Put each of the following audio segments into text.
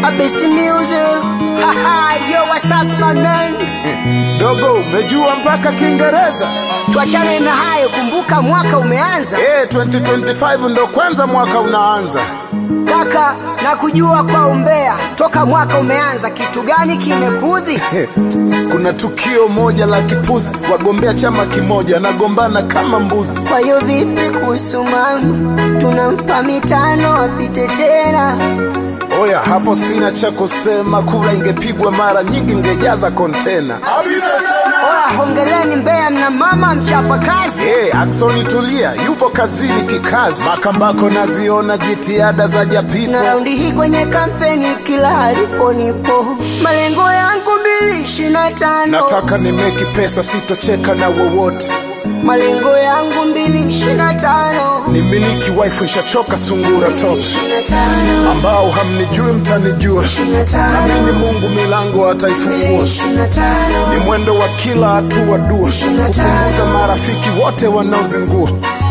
Best music. Haha, yo what's up my man? Dogo, umejua mpaka Kiingereza? Tuachane na hayo, kumbuka mwaka umeanza. 2025 ndo kwanza mwaka unaanza. Kaka, na kujua kwa umbea, toka mwaka umeanza kitu gani kimekudhi? Kuna tukio moja la kipuzi, wagombea chama kimoja nagombana kama mbuzi. Kwa hiyo vipi kuhusu mama? Tunampa mitano apite tena. Oya, hapo sina cha kusema, kura ingepigwa mara nyingi ngejaza kontena. Oya, hongeleni Mbeya na mama mchapa kazi. Aksoni tulia, yupo kazini kikazi. Makambako naziona jitihada za Japipo. Na raundi hii kwenye kampeni kila alipo nipo. Malengo yangu 2025. Nataka nimeki pesa, sitocheka na wowote. Malengo yangu 2025. Nimiliki wife, nishachoka sungura toka. Ambao hamnijui mtanijua. Naamini Mungu milango ataifungua. Ni mwendo wa kila hatua dua, kupunguza marafiki wote wanaozingua.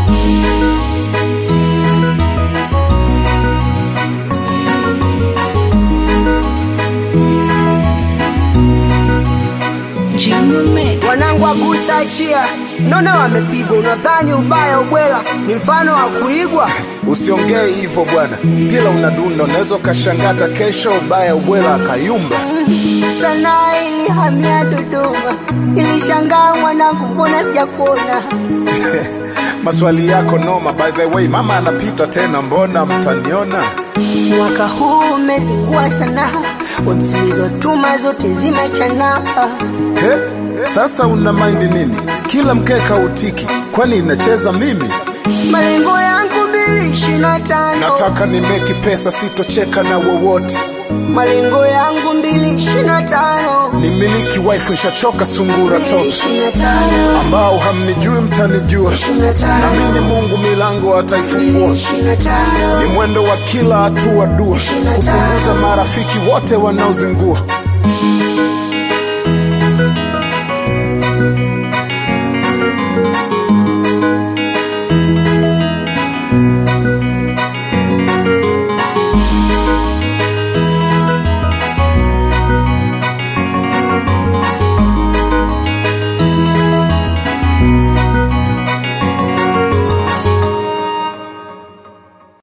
Wanangu wagusa achia, nona wamepigwa, unadhani ubaya ubwela ni mfano wa kuigwa? Usiongee hivyo bwana, kila unadunda unaweza kashangata kesho ubaya ubwela akayumba. Sana ilihamia Dodoma, nilishangaa mwanangu mbona sijakuona. Maswali yako noma, by the way mama anapita tena, mbona mtaniona? Mwaka huu umezingua sana, zilizotuma zote zimechana. Sasa una mind nini? Kila mkeka utiki, kwani inacheza mimi? Malengo yangu 2025. Nataka nimeki pesa, sitocheka na wowote. Malengo yangu 2025. Nimiliki wife, nishachoka sungura toka. Ambao hamnijui mtanijua. Naamini Mungu milango ataifungua. Ni mwendo wa kila hatua dua, kupunguza marafiki wote wanaozingua.